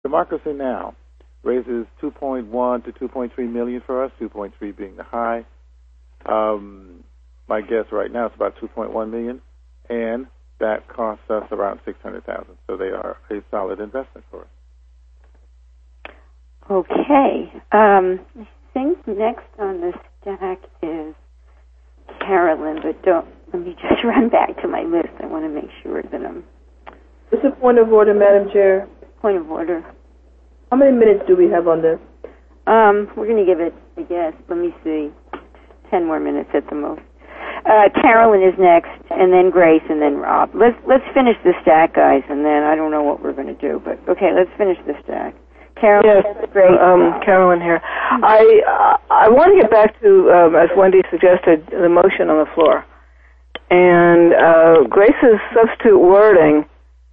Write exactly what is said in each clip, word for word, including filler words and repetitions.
Democracy Now! Raises two point one to two point three million for us, two point three being the high. Um, my guess right now is about two point one million, and that costs us around six hundred thousand. So they are a solid investment for us. Okay. Um, I think next on the stack is Carolyn, but don't let me just run back to my list. I want to make sure that I'm. This is a point of order, Madam Chair. Point of order. How many minutes do we have on this? Um, we're going to give it, I guess, let me see, ten more minutes at the most. Uh, Carolyn is next, and then Grace, and then Rob. Let's let's finish the stack, guys, and then I don't know what we're going to do, but okay, let's finish the stack. Carolyn, yes, Grace, um, Carolyn here. I uh, I want to get back to, um, as Wendy suggested, the motion on the floor, and uh, Grace's substitute wording,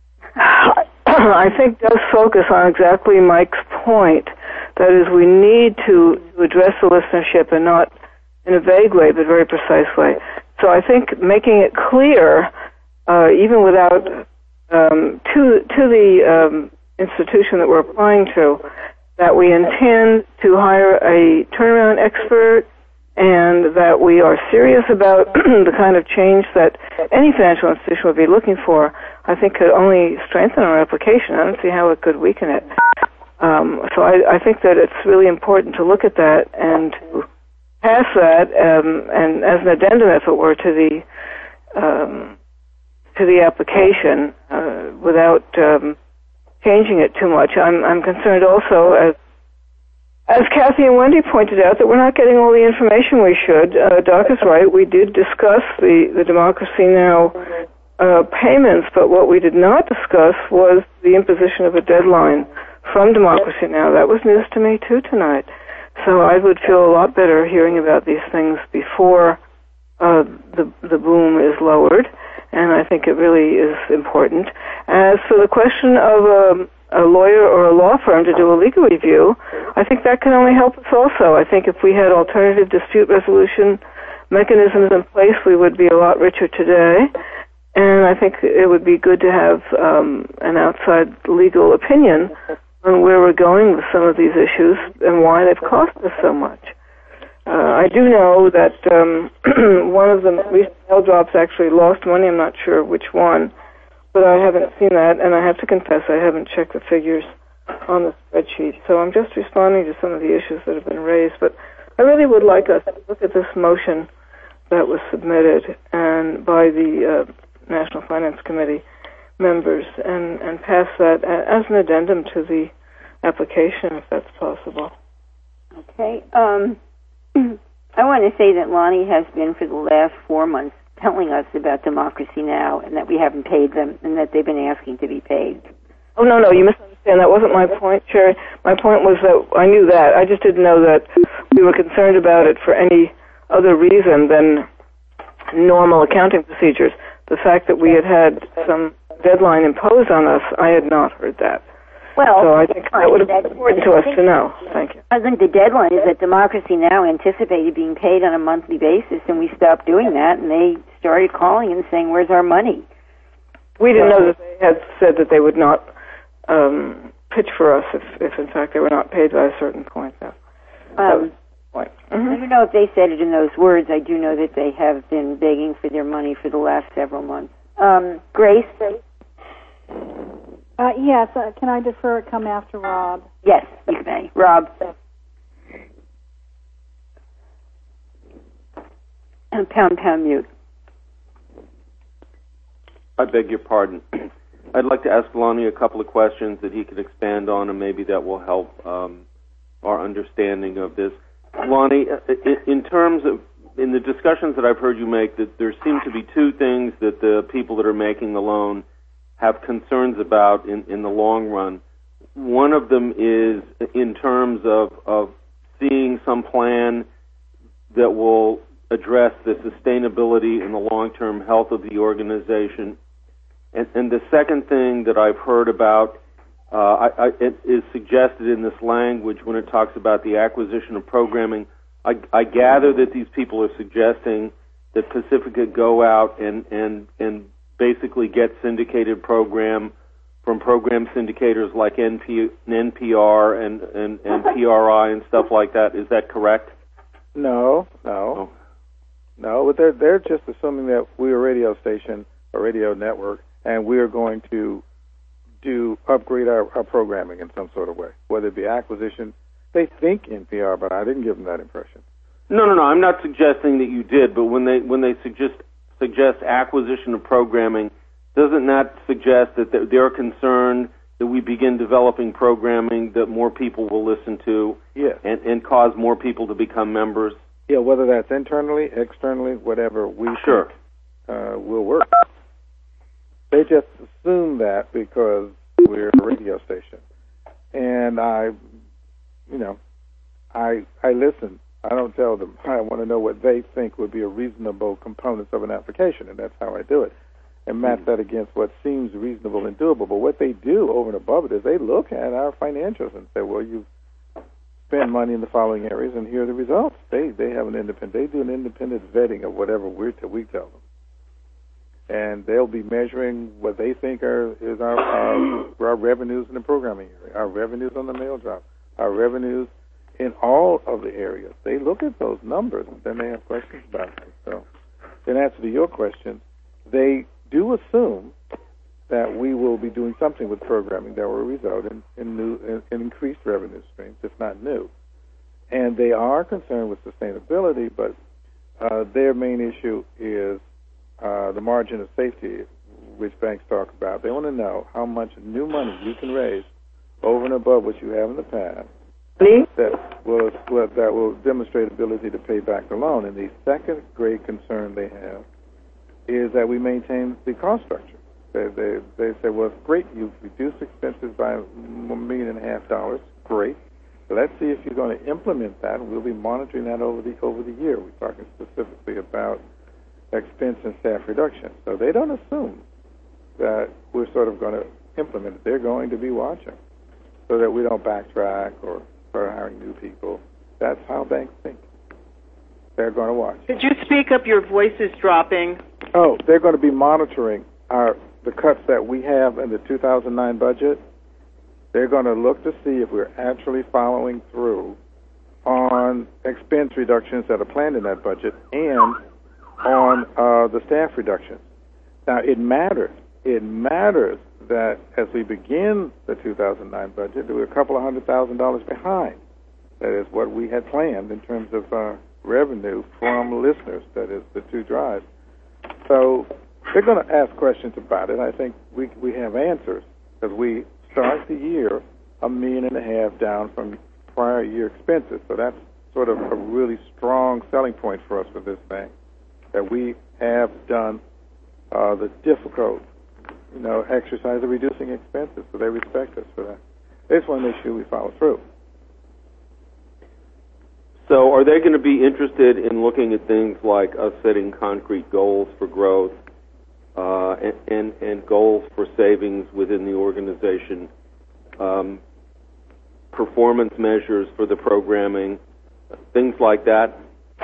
I think, does focus on exactly Mike's point. That is, we need to address the listenership, and not in a vague way, but very precise way. So I think making it clear, uh, even without um, to to the um, institution that we're applying to, that we intend to hire a turnaround expert, and that we are serious about the kind of change that any financial institution would be looking for, I think could only strengthen our application. I don't see how it could weaken it. Um, so I, I think that it's really important to look at that and to pass that, um, and as an addendum, if it were, to the um, to the application uh, without um, changing it too much. I'm, I'm concerned also, as as Kathy and Wendy pointed out, that we're not getting all the information we should. Uh, Doc is right. We did discuss the, the Democracy Now! Uh, payments, but what we did not discuss was the imposition of a deadline from Democracy Now! That was news to me, too, tonight. So I would feel a lot better hearing about these things before uh, the, the boom is lowered, and I think it really is important. As for the question of um, a lawyer or a law firm to do a legal review, I think that can only help us also. I think if we had alternative dispute resolution mechanisms in place, we would be a lot richer today. And I think it would be good to have um, an outside legal opinion on where we're going with some of these issues and why they've cost us so much. Uh, I do know that um, one of the recent mail drops actually lost money. I'm not sure which one, but I haven't seen that, and I have to confess I haven't checked the figures on the spreadsheet. So I'm just responding to some of the issues that have been raised. But I really would like us to look at this motion that was submitted and by the uh, National Finance Committee members and, and pass that as an addendum to the application, if that's possible. Okay. Um, I want to say that Lonnie has been for the last four months telling us about Democracy Now! And that we haven't paid them and that they've been asking to be paid. Oh, no, no, you misunderstand. That wasn't my point, Sherry. My point was that I knew that. I just didn't know that we were concerned about it for any other reason than normal accounting procedures. The fact that we had had some deadline imposed on us, I had not heard that. Well, so I think that would have been important to us to know. Thank you. I think the deadline is that Democracy Now! Anticipated being paid on a monthly basis, and we stopped doing that, and they started calling and saying, where's our money? We didn't know that they had said that they would not um, pitch for us if, if, in fact, they were not paid by a certain point. So, um, point. Mm-hmm. I don't know if they said it in those words. I do know that they have been begging for their money for the last several months. Um, Grace? Uh, yes, uh, can I defer it come after Rob? Yes, you may. Rob. And pound, pound mute. I beg your pardon. I'd like to ask Lonnie a couple of questions that he could expand on, and maybe that will help um, our understanding of this. Lonnie, in terms of, in the discussions that I've heard you make, that there seem to be two things that the people that are making the loan have concerns about in, in the long run. One of them is in terms of, of seeing some plan that will address the sustainability and the long-term health of the organization. And, and the second thing that I've heard about uh, I, I, it is suggested in this language when it talks about the acquisition of programming. I, I gather that these people are suggesting that Pacifica go out and, and, and basically get syndicated program from program syndicators like N P, N P R and, and, and P R I and stuff like that. Is that correct? No, no. Oh. No, but they're, they're just assuming that we're a radio station, a radio network, and we're going to do upgrade our, our programming in some sort of way, whether it be acquisition. They think N P R, but I didn't give them that impression. No, no, no. I'm not suggesting that you did, but when they when they suggest suggest acquisition of programming, doesn't that suggest that they're concerned that we begin developing programming that more people will listen to, yes, and, and cause more people to become members? Yeah, whether that's internally, externally, whatever we sure think, uh, will work. They just assume that because we're a radio station, and I, you know, I I listen. I don't tell them. I want to know what they think would be a reasonable components of an application, and that's how I do it, and match that against what seems reasonable and doable. But what they do over and above it is they look at our financials and say, well, you spend money in the following areas, and here are the results. They they have an independent. They do an independent vetting of whatever we we tell them, and they'll be measuring what they think are is our our, our revenues in the programming area, our revenues on the mail drop, our revenues in all of the areas. They look at those numbers, and then they have questions about them. So, in answer to your question, they do assume that we will be doing something with programming that will result in, in new in, in increased revenue streams, if not new. And they are concerned with sustainability, but uh, their main issue is uh, the margin of safety, which banks talk about. They want to know how much new money you can raise over and above what you have in the past that will that will demonstrate ability to pay back the loan. And the second great concern they have is that we maintain the cost structure. They they, they say, well, it's great, you've reduced expenses by a million and a half dollars. Great. So let's see if you're going to implement that, and we'll be monitoring that over the over the year. We're talking specifically about expense and staff reduction. So they don't assume that we're sort of going to implement it. They're going to be watching so that we don't backtrack or start hiring new people. That's how banks think. They're going to watch. Could you speak up? Your voice is dropping. Oh, they're going to be monitoring our the cuts that we have in the two thousand nine budget. They're going to look to see if we're actually following through on expense reductions that are planned in that budget and on uh, the staff reductions. Now, it matters. It matters that as we begin the two thousand nine budget, we're a couple of hundred thousand dollars behind. That is what we had planned in terms of uh, revenue from listeners, that is the two drives. So they're going to ask questions about it. I think we we have answers because we start the year a million and a half down from prior year expenses. So that's sort of a really strong selling point for us for this thing, that we have done uh, the difficult, you know, exercise of reducing expenses. So they respect us for that. They just want to make sure we follow through. So are they going to be interested in looking at things like us setting concrete goals for growth uh, and, and, and goals for savings within the organization, um, performance measures for the programming, things like that?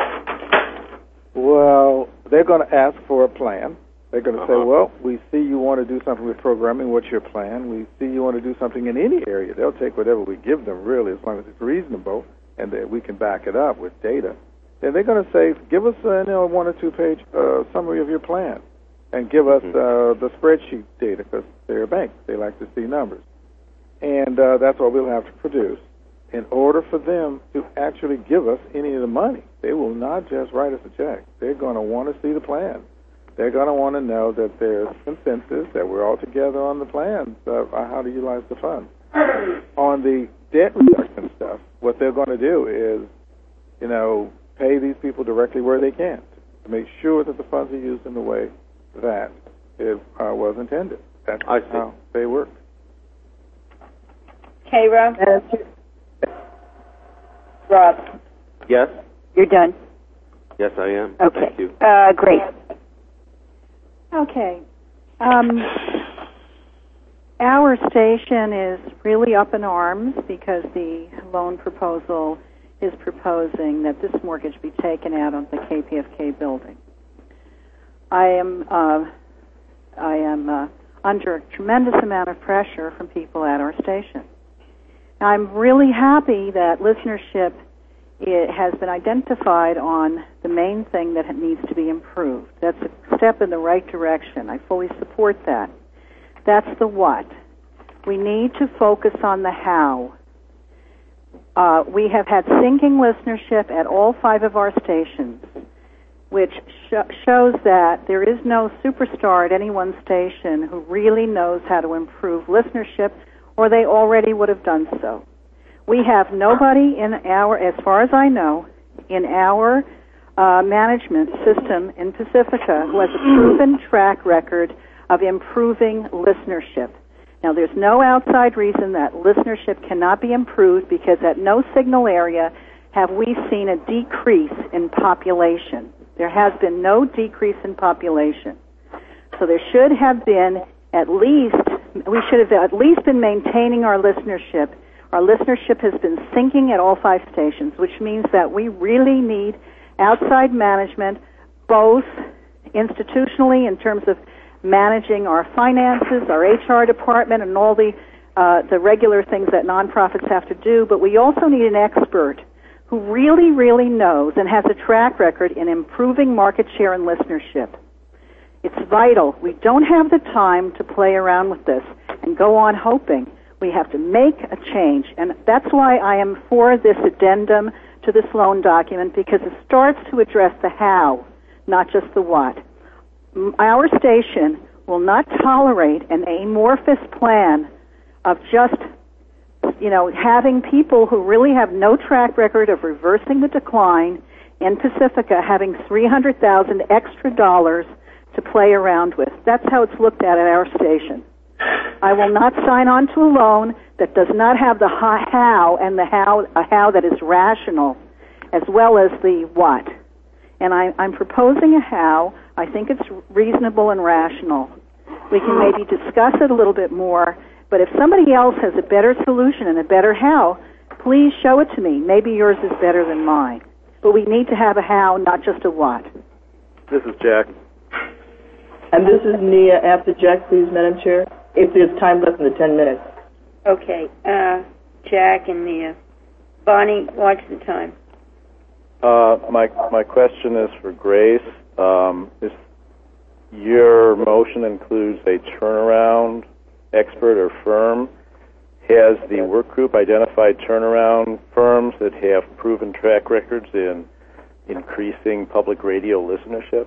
Well, they're going to ask for a plan. They're going to uh-huh. say, well, we see you want to do something with programming. What's your plan? We see you want to do something in any area. They'll take whatever we give them, really, as long as it's reasonable and that we can back it up with data. Then they're going to say, give us a you know, one or two page uh, summary of your plan and give us uh, the spreadsheet data, because they're a bank. They like to see numbers. And uh, that's what we'll have to produce in order for them to actually give us any of the money. They will not just write us a check. They're going to want to see the plan. They're going to want to know that there's consensus, that we're all together on the plans of how to utilize the funds. On the debt reduction stuff, what they're going to do is, you know, pay these people directly where they can to make sure that the funds are used in the way that it uh, was intended. That's I see. how they work. Okay, Rob? Rob, Yes? you're done. Yes, I am. Okay. Thank you. Uh, Grace. Okay. Um, our station is really up in arms because the loan proposal is proposing that this mortgage be taken out of the K P F K building. I am, uh, I am uh, under a tremendous amount of pressure from people at our station. Now, I'm really happy that listenership it has been identified on the main thing that needs to be improved. That's a step in the right direction. I fully support that. That's the what. We need to focus on the how. Uh, we have had sinking listenership at all five of our stations, which sh- shows that there is no superstar at any one station who really knows how to improve listenership, or they already would have done so. We have nobody in our, as far as I know, in our uh, management system in Pacifica who has a proven track record of improving listenership. Now, there's no outside reason that listenership cannot be improved, because at no signal area have we seen a decrease in population. There has been no decrease in population. So there should have been at least, we should have at least been maintaining our listenership. Our listenership has been sinking at all five stations, which means that we really need outside management, both institutionally in terms of managing our finances, our H R department, and all the uh, the regular things that nonprofits have to do, but we also need an expert who really, really knows and has a track record in improving market share and listenership. It's vital. We don't have the time to play around with this and go on hoping. We have to make a change, and that's why I am for this addendum to this loan document, because it starts to address the how, not just the what. Our station will not tolerate an amorphous plan of just, you know, having people who really have no track record of reversing the decline in Pacifica having three hundred thousand dollars extra dollars to play around with. That's how it's looked at at our station. I will not sign on to a loan that does not have the how and the how, a how that is rational, as well as the what. And I, I'm proposing a how. I think it's reasonable and rational. We can maybe discuss it a little bit more, but if somebody else has a better solution and a better how, please show it to me. Maybe yours is better than mine. But we need to have a how, not just a what. This is Jack. And this is Nia. After Jack, please, Madam Chair, if there's time left in the ten minutes. Okay, uh, Jack and Nia. Bonnie, watch the time. Uh, my my question is for Grace. Um, is your motion includes a turnaround expert or firm? Has the work group identified turnaround firms that have proven track records in increasing public radio listenership?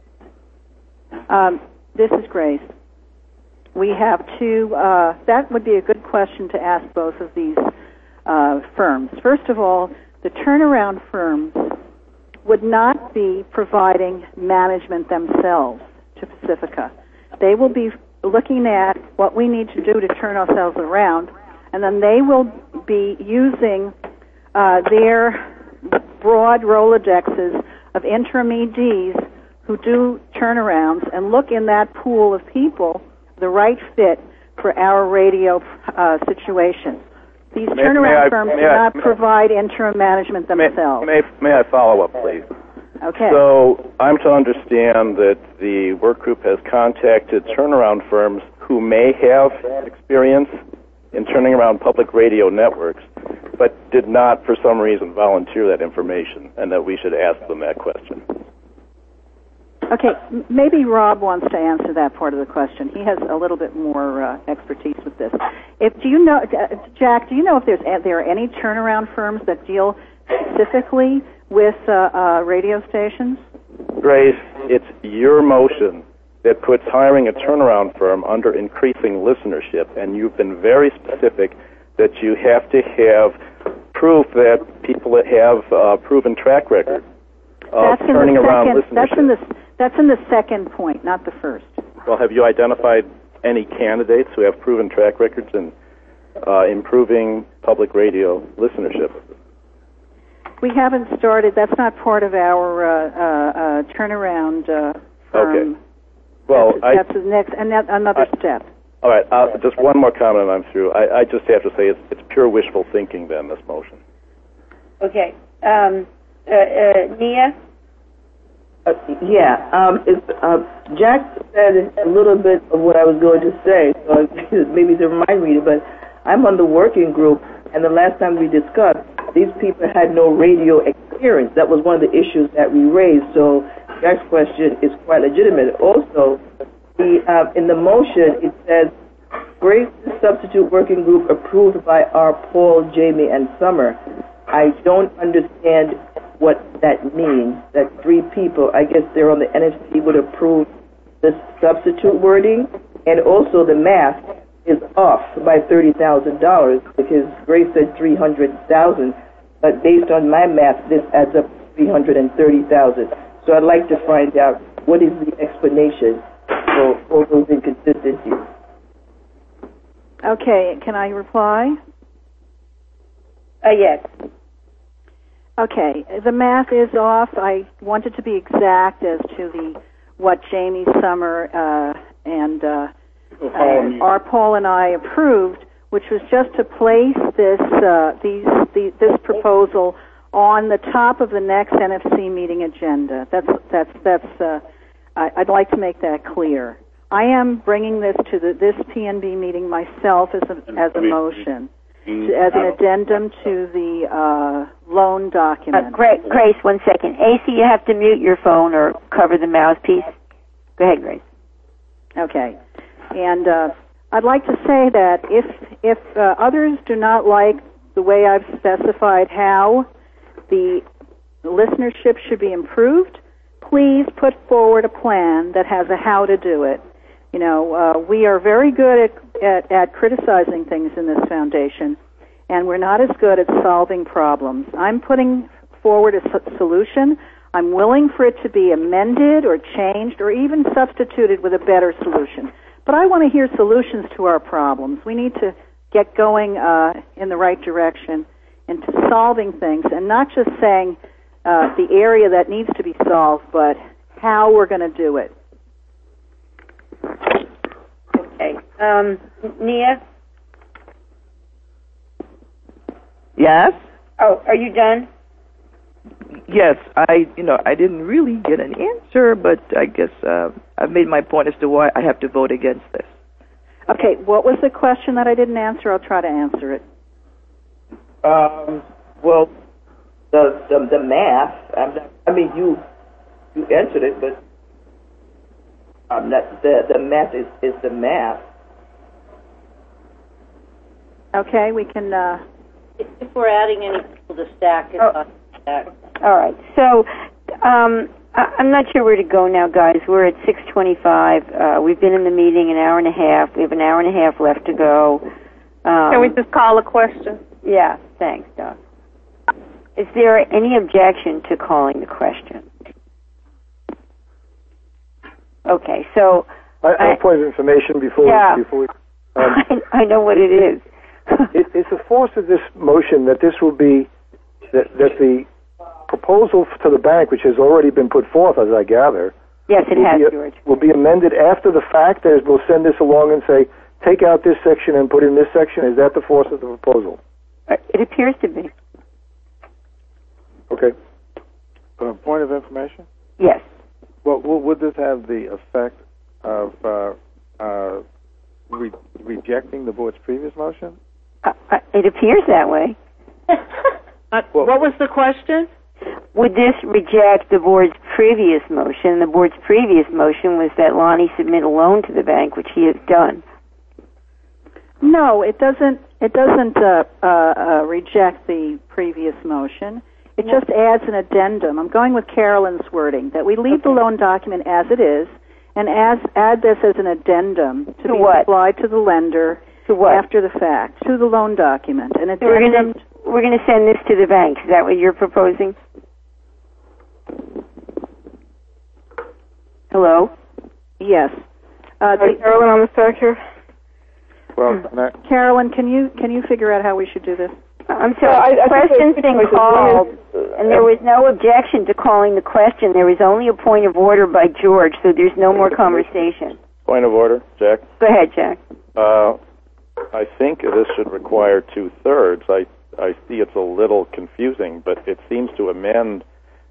Um, this is Grace. We have two, uh, that would be a good question to ask both of these uh, firms. First of all, the turnaround firms would not be providing management themselves to Pacifica. They will be looking at what we need to do to turn ourselves around, and then they will be using uh, their broad Rolodexes of interim E Ds who do turnarounds and look in that pool of people the right fit for our radio uh, situation. These may, turnaround may I, firms do I, not may, provide interim management themselves. May, may, may I follow up, please? Okay. So I'm to understand that the work group has contacted turnaround firms who may have experience in turning around public radio networks, but did not, for some reason, volunteer that information, and that we should ask them that question. Okay, m- maybe Rob wants to answer that part of the question. He has a little bit more uh, expertise with this. If do you know, uh, Jack? Do you know if there's a, there are any turnaround firms that deal specifically with uh, uh, radio stations? Grace, it's your motion that puts hiring a turnaround firm under increasing listenership, and you've been very specific that you have to have proof that people that have uh, proven track record of that's turning in the around second, listenership. That's in the that's in the second point, not the first. Well, have you identified any candidates who have proven track records in uh, improving public radio listenership? We haven't started. That's not part of our uh, uh, uh, turnaround uh, firm. Okay. Well, that's, I, that's the next and that, another I, step. All right. Uh, just one more comment, and I'm through. I, I just have to say it's, it's pure wishful thinking. Then this motion. Okay, um, uh, uh, Nia. Uh, yeah, um, it's, uh, Jack said a little bit of what I was going to say, so maybe to remind me, but I'm on the working group, and the last time we discussed, these people had no radio experience. That was one of the issues that we raised, so Jack's question is quite legitimate. Also, the, uh, in the motion, it says, Grace Substitute Working Group approved by our Paul, Jamie, and Summer. I don't understand what that means, that three people, I guess they're on the N F C, would approve the substitute wording, and also the math is off by thirty thousand dollars because Grace said three hundred thousand dollars, but based on my math, this adds up to three hundred thirty thousand dollars. So I'd like to find out what is the explanation for all those inconsistencies. Okay, can I reply? Uh, yes. Okay, the math is off. I wanted to be exact as to the what Jamie Summer uh, and uh, uh, our Paul and I approved, which was just to place this uh, these the, this proposal on the top of the next N F C meeting agenda. That's that's that's. Uh, I, I'd like to make that clear. I am bringing this to the, this P N B meeting myself as a, as a motion. As an addendum to the uh, loan document. Uh, Grace, Grace, one second. A C, you have to mute your phone or cover the mouthpiece. Go ahead, Grace. Okay. And uh, I'd like to say that if if uh, others do not like the way I've specified how the listenership should be improved, please put forward a plan that has a how to do it. You know, uh, we are very good at, at, at criticizing things in this foundation, and we're not as good at solving problems. I'm putting forward a so- solution. I'm willing for it to be amended or changed or even substituted with a better solution. But I want to hear solutions to our problems. We need to get going uh, in the right direction into solving things and not just saying uh, the area that needs to be solved, but how we're going to do it. Okay. Um, Nia? Yes? Oh, are you done? Yes, I, you know, I didn't really get an answer, but I guess uh, I've made my point as to why I have to vote against this. Okay, what was the question that I didn't answer? I'll try to answer it. Um, well, the the, the math, I'm not, I mean, you you answered it, but I'm not, the, the math is, is the math. Okay, we can... Uh, if, if we're adding any people to stack, it's oh. not stack. All right. So um, I, I'm not sure where to go now, guys. We're at six twenty-five. Uh, we've been in the meeting an hour and a half. We have an hour and a half left to go. Um, Can we just call a question? Yeah, thanks, Doc. Is there any objection to calling the question? Okay, so... I, I have a point of information before, yeah, before we... Um, I, I know what it is. it, it's the force of this motion that this will be... That, that the proposal to the bank, which has already been put forth, as I gather... Yes, it has, be, George. ...will be amended after the fact, as we'll send this along and say, take out this section and put in this section. Is that the force of the proposal? It appears to be. Okay. Uh, point of information? Yes. Well, w- would this have the effect of uh, uh, re- rejecting the board's previous motion? Uh, uh, it appears that way. uh, what was the question? Would this reject the board's previous motion? The board's previous motion was that Lonnie submit a loan to the bank, which he has done. No, it doesn't. It doesn't uh, uh, uh, reject the previous motion. It just adds an addendum. I'm going with Carolyn's wording that we leave okay. the loan document as it is, and as, add this as an addendum to, to be what? supplied to the lender to what? after the fact to the loan document. An So we're addendum. going we're going to send this to the bank. Is that what you're proposing? Hello. Yes. Uh, the, Carolyn on the stack here. Well, Hmm. Carolyn, can you can you figure out how we should do this? I'm sorry. Uh, I, I question's been called, and there was no objection to calling the question. There was only a point of order by George, so there's no more conversation. Point of order, Jack. Go ahead, Jack. Uh, I think this should require two-thirds. I, I see it's a little confusing, but it seems to amend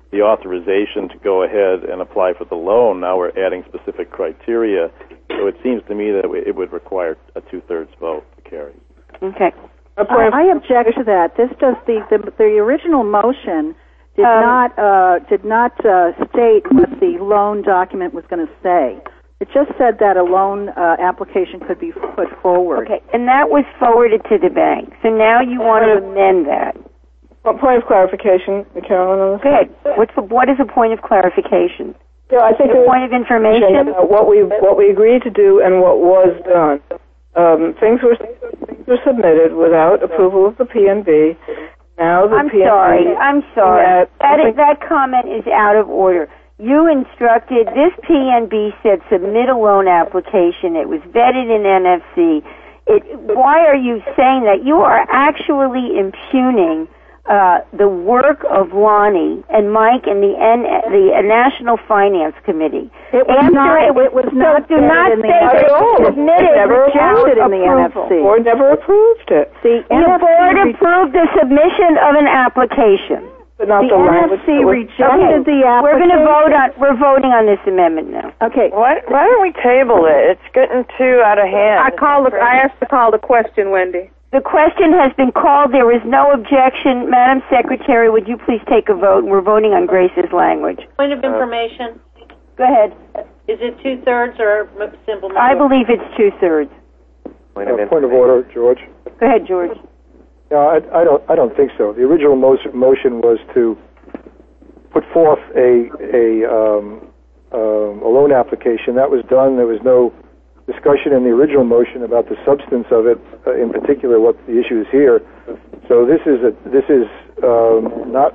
the authorization to go ahead and apply for the loan. Now we're adding specific criteria. So it seems to me that it would require a two-thirds vote to carry. Okay. I, I object to that. This does the the, the original motion did Um, not uh, did not uh, state what the loan document was going to say. It just said that a loan uh, application could be put forward. Okay, and that was forwarded to the bank. So now you want to amend that. What point of clarification, Carolyn? On this? Go ahead. What's the, what is a point of clarification? Yeah, I think a it point of information. about what we what we agreed to do and what was done. Um, things were things were submitted without approval of the P N B. Now the I'm P N B sorry. I'm sorry. That, That, is, that comment is out of order. You instructed, this P N B said submit a loan application. It was vetted in N F C. It, why are you saying that? You are actually impugning uh, the work of Lonnie and Mike and the N, the uh, National Finance Committee. It was After not. it, It was so not. do not in the say that N F C. it was submitted, never rejected in the N F C. The board never approved it. The The N F C board re- approved the submission of an application. But not the the N F language C that was- rejected the application. We're going to vote on. We're voting on this amendment now. Okay. Why, why don't we table it? It's getting too out of hand. I called. The, I asked to call the question, Wendy. The question has been called. There is no objection. Madam Secretary, would you please take a vote? We're voting on Grace's language. Point of information, Go ahead. is it two-thirds or m- simple I majority? believe it's two-thirds. Point of, uh, point of order, George. Go ahead, George. No, I, I don't. I don't think so. The original mo- motion was to put forth a a, um, um, a loan application. That was done. There was no discussion in the original motion about the substance of it, uh, in particular, what the issue is here. So this is a this is um, not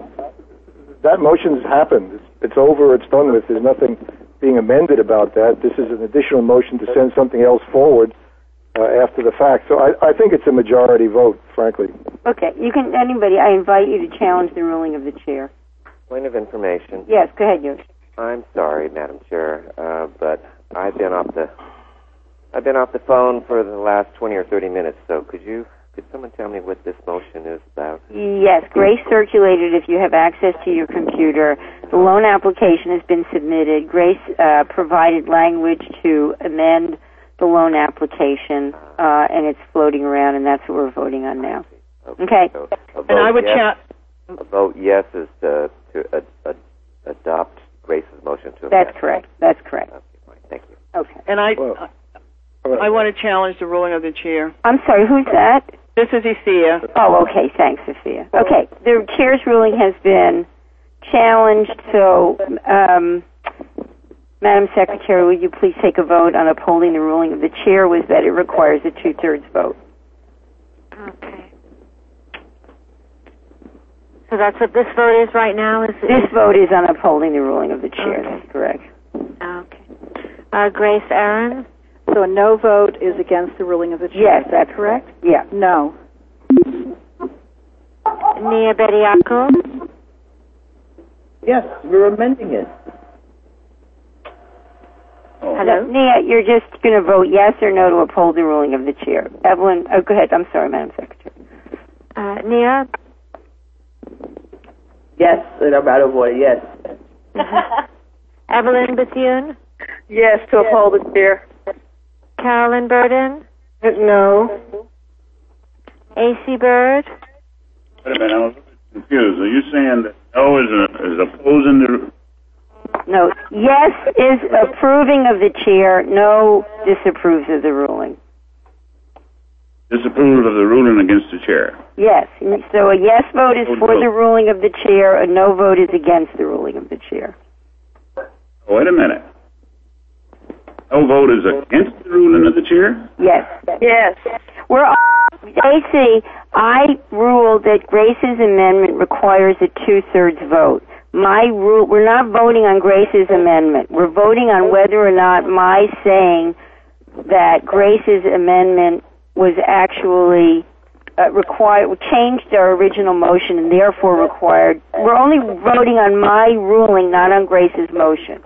that motion's happened. It's, it's over. It's done with. There's nothing being amended about that. This is an additional motion to send something else forward uh, after the fact. So I, I think it's a majority vote, frankly. Okay. You can. Anybody? I invite you to challenge the ruling of the chair. Point of information. Yes. Go ahead, Yosh. I'm sorry, Madam Chair, uh, but I've been off the I've been off the phone for the last twenty or thirty minutes. So could you could someone tell me what this motion is about? Yes, Grace circulated if you have access to your computer. The loan application has been submitted. Grace uh, provided language to amend the loan application, uh, and it's floating around, and that's what we're voting on now. Okay. Okay. So a vote And I would yes, cha- a vote yes is to, to ad, ad, adopt Grace's motion to amend. That's correct. That's correct. Okay, fine. Thank you. Okay. And I, Well, I want to challenge the ruling of the chair. I'm sorry, who's that? This is Isia. Oh, okay. Thanks, Sophia. Okay. The chair's ruling has been challenged, so, um, Madam Secretary, would you please take a vote on upholding the ruling of the chair was that it requires a two-thirds vote. Okay. So that's what this vote is right now? Is This vote is on upholding the ruling of the chair. Okay. That's correct. Okay. Uh, Grace Aaron? So a no vote is against the ruling of the chair. Yes, Is that that's correct? Yeah. No. Nia Bediako? Yes, we're amending it. Hello? Nia, you're just going to vote yes or no to uphold the ruling of the chair. Evelyn, oh, go ahead. I'm sorry, Madam Secretary. Uh, Nia? Yes, and I'm out of order, yes. Evelyn Bethune? Yes, to uphold the chair. Carolyn Burden? No. A C Bird? Wait a minute, I was confused. Are you saying that no is, a, is opposing the... No. Yes is approving of the chair. No disapproves of the ruling. disapproval of the ruling against the chair? Yes. So a yes vote is for the ruling of the chair. A no vote is against the ruling of the chair. Oh, wait a minute. No vote is against the ruling of the chair? Yes. Yes. We're A C, I ruled that Grace's amendment requires a two-thirds vote. My rule, we're not voting on Grace's amendment. We're voting on whether or not my saying that Grace's amendment was actually uh, required, changed our original motion and therefore required. We're only voting on my ruling, not on Grace's motion.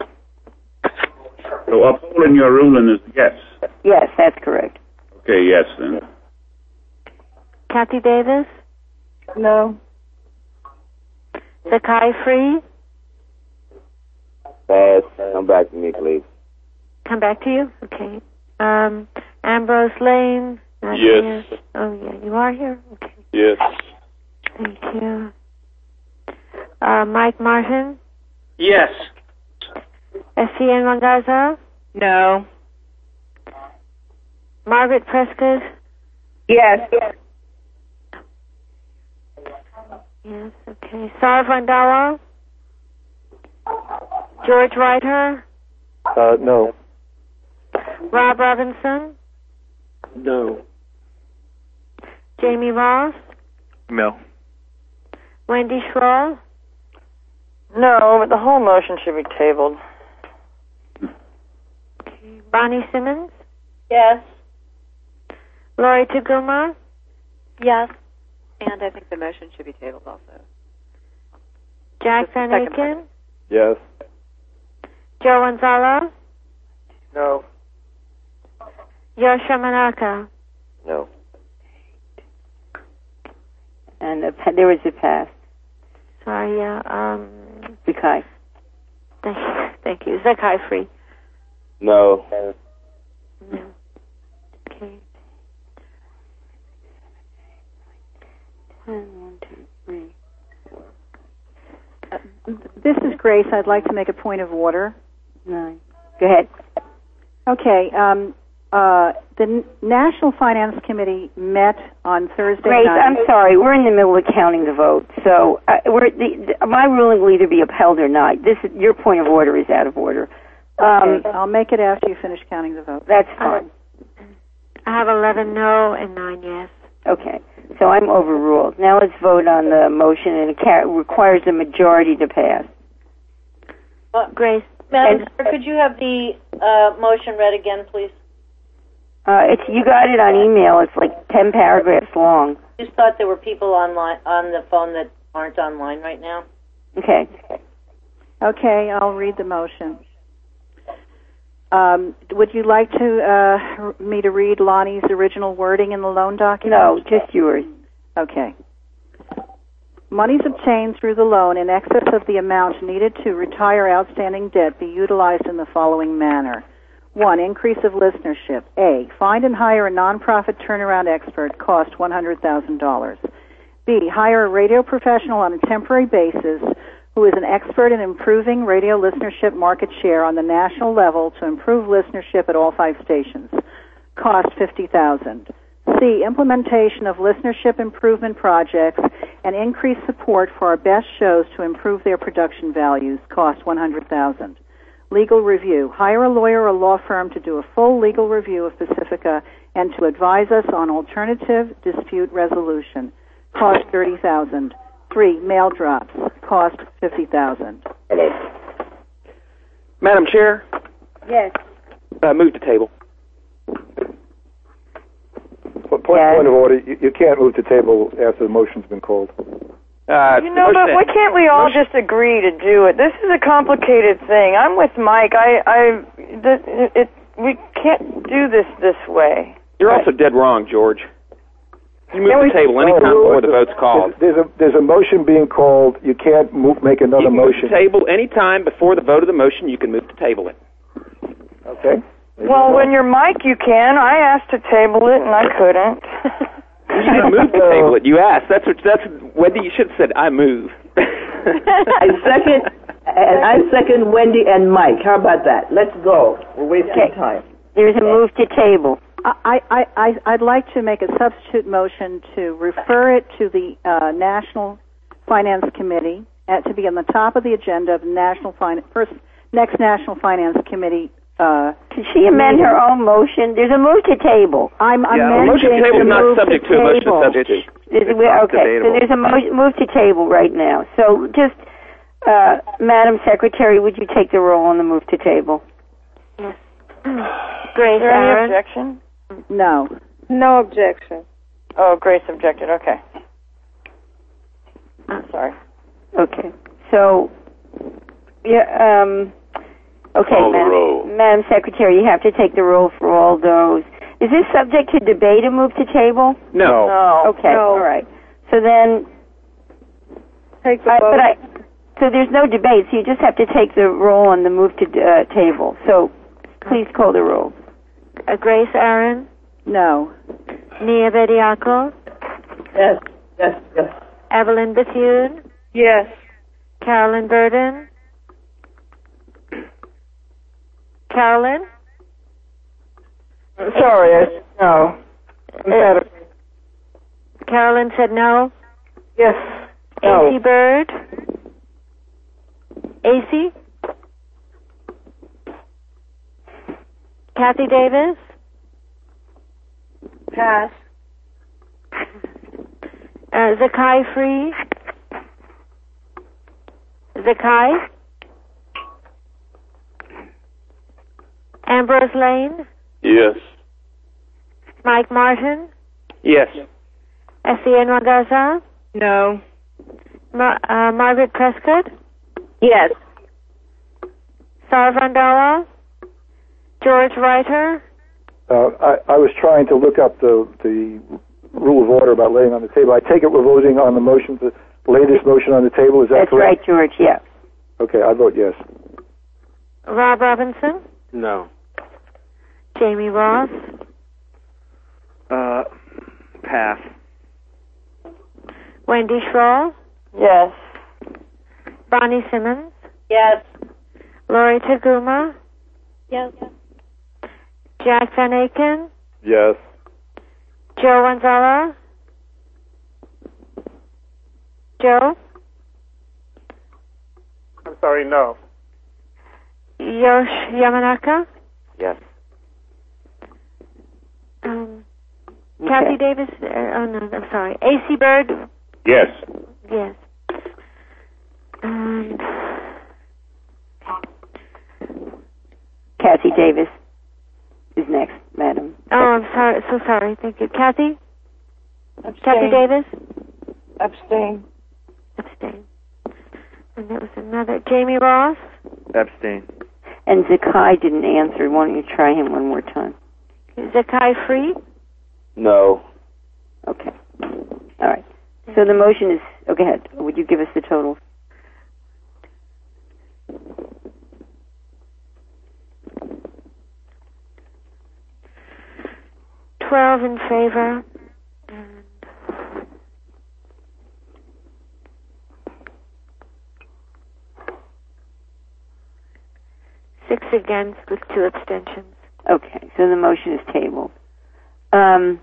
So upholding your ruling is yes? Yes, that's correct. Okay, yes then. Kathy Davis? No. Zakai Free? Pass. Come back to me, please. Come back to you? Okay. Um, Ambrose Lane? Not Yes. Here. Oh, yeah. You are here? Okay. Yes. Thank you. Uh, Mike Martin? Yes. Etienne Mangaza? No. Margaret Prescott? Yes. Yes, okay. Sarah Vandawa? George Reiter? Uh, no. Rob Robinson? No. Jamie Ross? No. Wendy Schroll? No, but the whole motion should be tabled. Bonnie Simmons? Yes. Lori Taguma? Yes. And I think the motion should be tabled also. Jack Van Aken? Yes. Joe Anzala? No. Yosha Manaka? No. And the, there was a pass. Sorry, yeah, um... Zakai. Thank you. Thank you. Zakai Free? No. No. Okay. One, two, three. Uh, this is Grace. I'd like to make a point of order. Nine. Go ahead. Okay. Um, uh, the N- National Finance Committee met on Thursday Grace, night. I'm sorry. We're in the middle of counting the vote, so uh, we're the, the, my ruling will either be upheld or not. This is, your point of order is out of order. Um, Okay, I'll make it after you finish counting the vote. That's fine. I have eleven no and nine yes. Okay. So I'm overruled. Now let's vote on the motion, and it ca- requires a majority to pass. Well, Grace. Madam And- Chair, could you have the uh, motion read again, please? Uh, it's you got it on email. It's like ten paragraphs long. Just thought there were people online on the phone that aren't online right now. Okay. Okay, I'll read the motion. Um, would you like to uh, me to read Lonnie's original wording in the loan document? No, just yours. Okay. Monies obtained through the loan in excess of the amount needed to retire outstanding debt be utilized in the following manner. One, increase of listenership. A, find and hire a nonprofit turnaround expert, cost one hundred thousand dollars. B, hire a radio professional on a temporary basis who is an expert in improving radio listenership market share on the national level to improve listenership at all five stations. Cost fifty thousand dollars. C, implementation of listenership improvement projects and increased support for our best shows to improve their production values. Cost one hundred thousand dollars. Legal review. Hire a lawyer or law firm to do a full legal review of Pacifica and to advise us on alternative dispute resolution. Cost thirty thousand dollars. Three, mail drops. Cost fifty thousand dollars. Hello. Madam Chair, Yes. uh, move the table. Point, point of order. You, you can't move the table after the motion's been called. Uh, You know, but why can't we all just agree to do it? This is a complicated thing. I'm with Mike. I, I, th- it, we can't do this this way. You're also dead wrong, George. You move Can the we- table anytime No, before the vote's called. There's a there's a motion being called. You can't move, make another You can move motion. the table anytime before the vote of the motion. You can move to table it. Okay. Well, when you're Mike, you can. I asked to table it, and I couldn't. You didn't move to table it. You asked. That's what. That's Wendy. You should have said, "I move." I second, and I second Wendy and Mike. How about that? Let's go. We're wasting Okay. time. There's a move to table. I, I, I, I'd like to make a substitute motion to refer it to the uh, National Finance Committee, uh, to be on the top of the agenda of the National fin- first next National Finance Committee. Uh, Can she amend her own motion? There's a move to table. I'm Yeah, amending a motion to table the is not move subject to to a motion to table. substitute. There's a- It's not okay, so debatable. there's a mo- move to table right now. So just, uh, Madam Secretary, would you take the roll on the move to table? Yes. Grace Is there any Aaron? objection? No. No objection. Oh, Grace objected. Okay. Sorry. Okay. So, yeah, um, okay, Call the Madam, roll. Madam Secretary, you have to take the roll for all those. Is this subject to debate a move to table? No. No. Okay, No. all right. So then, Take the I, vote. but I, So there's no debate. So you just have to take the roll on the move to uh, table. So please call the roll. Uh, Grace Aaron? No. Nia Bediako? Yes, yes, yes. Evelyn Bethune? Yes. Carolyn Burden? Carolyn? I'm sorry, I, no. Uh, Carolyn said no? Yes. No. A C Bird? A C? Kathy Davis? Pass. Uh, Zakai Free? Zakai? Ambrose Lane? Yes. Mike Martin? Yes. Etienne Ragaza? No. Mar- uh, Margaret Prescott? Yes. Sar Vandala? George Reiter? Uh, I, I was trying to look up the the rule of order about laying on the table. I take it we're voting on the motion to lay this motion on the table. Is that That's correct? right, George. Yeah. Okay, I vote yes. Rob Robinson? No. Jamie Ross? Uh, pass. Wendy Schroll? Yes. Bonnie Simmons? Yes. Lori Taguma? Yes. Jack Van Aken? Yes. Joe Wanzala? Joe? I'm sorry, no. Yosh Yamanaka? Yes. Um, Kathy Davis? Uh, oh, no, I'm sorry. A C Bird? Yes. Yes. Um, Kathy Davis is next, madam. oh, I'm sorry. So sorry. Thank you. Kathy? Abstain. Kathy Davis? Abstain. Abstain. And there was another. Jamie Ross? Abstain. And Zakai didn't answer. Why don't you try him one more time? Zakai Free? No. Okay. All right. So the motion is, oh, go ahead. Would you give us the total? Twelve in favor. And six against with two abstentions. Okay. So the motion is tabled. Um,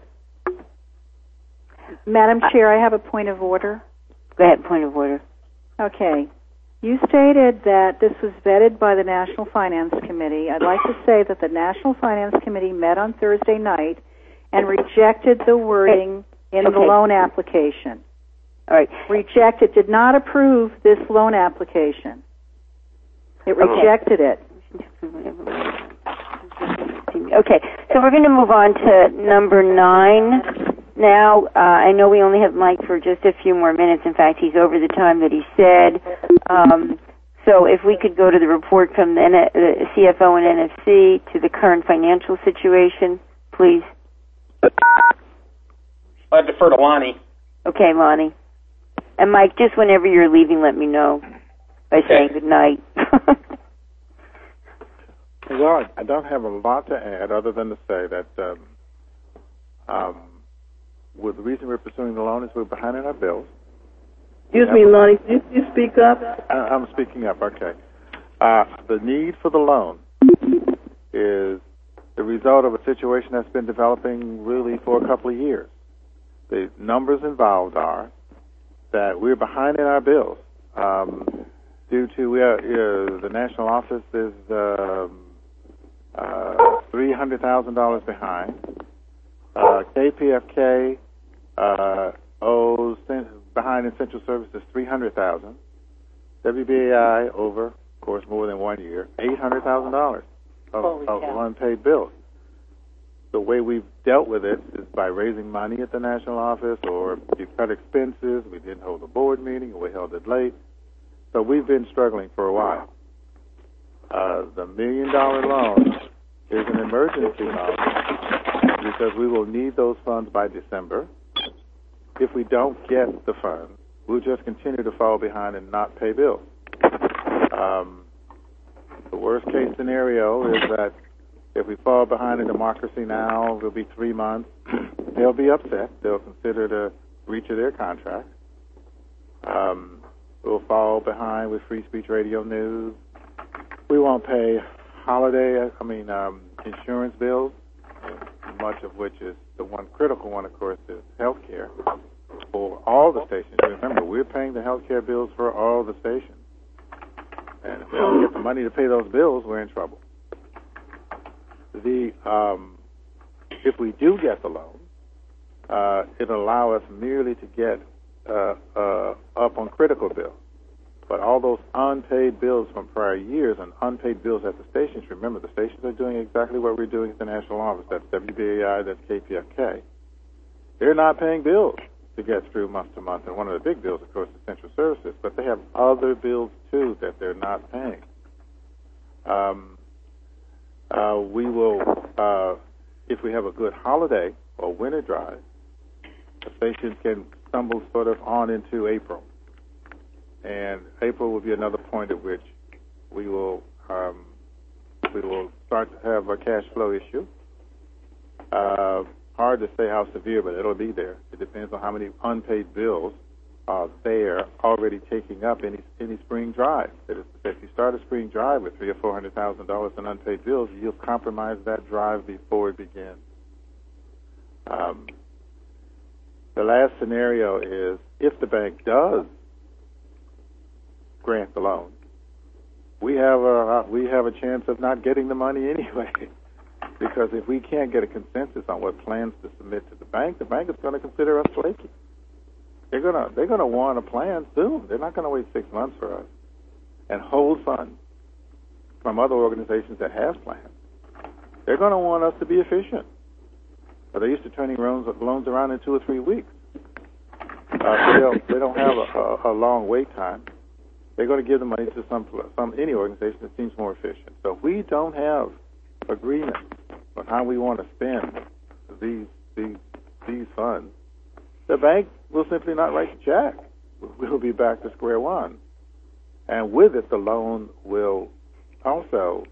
Madam Chair, I have a point of order. Go ahead, point of order. Okay. You stated that this was vetted by the National Finance Committee. I'd like to say that the National Finance Committee met on Thursday night and rejected the wording in Okay. the loan application. All right. Rejected, did not approve this loan application. It Okay. rejected it. Okay, so we're going to move on to number nine now. Uh, I know we only have Mike for just a few more minutes. In fact, he's over the time that he said. Um, so if we could go to the report from the, N- the C F O and N F C to the current financial situation, please. I defer to Lonnie. Okay, Lonnie. And Mike, just whenever you're leaving, let me know by Okay. saying good night. Well, I don't have a lot to add other than to say that um, um, well, the reason we're pursuing the loan is we're behind in our bills. Excuse me, Lonnie, can you please speak up? I, I'm speaking up, okay. Uh, the need for the loan is the result of a situation that's been developing really for a couple of years. The numbers involved are that we're behind in our bills um, due to we are, uh, the national office is um, uh, three hundred thousand dollars behind. Uh, K P F K uh, owes behind in Central Services three hundred thousand dollars. W B A I over, of course, more than one year, eight hundred thousand dollars of, of unpaid bills. The way we've dealt with it is by raising money at the national office, or we cut expenses. We didn't hold a board meeting, or we held it late. So we've been struggling for a while. Uh, the million-dollar loan is an emergency loan because we will need those funds by December. If we don't get the funds, we'll just continue to fall behind and not pay bills. Um, the worst case scenario is that if we fall behind in Democracy Now!, it'll be three months. They'll be upset. They'll consider it a breach of their contract. Um, we'll fall behind with Free Speech Radio News. We won't pay holiday, I mean, um, insurance bills, much of which is the one critical one, of course, is health care for all the stations. Remember, we're paying the health care bills for all the stations. And if we don't get the money to pay those bills, we're in trouble. The um, if we do get the loan, uh, it'll allow us merely to get uh, uh, up on critical bills. But all those unpaid bills from prior years and unpaid bills at the stations, remember, the stations are doing exactly what we're doing at the national office. That's W B A I, that's K P F K. They're not paying bills to get through month to month. And one of the big bills, of course, is Central Services. But they have other bills, too, that they're not paying. Um, uh, we will, uh, if we have a good holiday or winter drive, the stations can stumble sort of on into April. And April will be another point at which we will um, we will start to have a cash flow issue. Uh, hard to say how severe, but it'll be there. It depends on how many unpaid bills are there already taking up any any spring drive. That is, if you start a spring drive with three or four hundred thousand dollars in unpaid bills, you'll compromise that drive before it begins. Um, the last scenario is if the bank does grant the loan, we have a we have a chance of not getting the money anyway, because if we can't get a consensus on what plans to submit to the bank, the bank is going to consider us flaky. They're gonna they're gonna want a plan soon. They're not going to wait six months for us and hold funds from other organizations that have plans. They're going to want us to be efficient. But they're used to turning loans loans around in two or three weeks. Uh, so they don't they don't have a, a, a long wait time. They're going to give the money to some some any organization that seems more efficient. So if we don't have agreement on how we want to spend these these these funds, the bank will simply not write the check. We'll be back to square one, and with it, the loan will also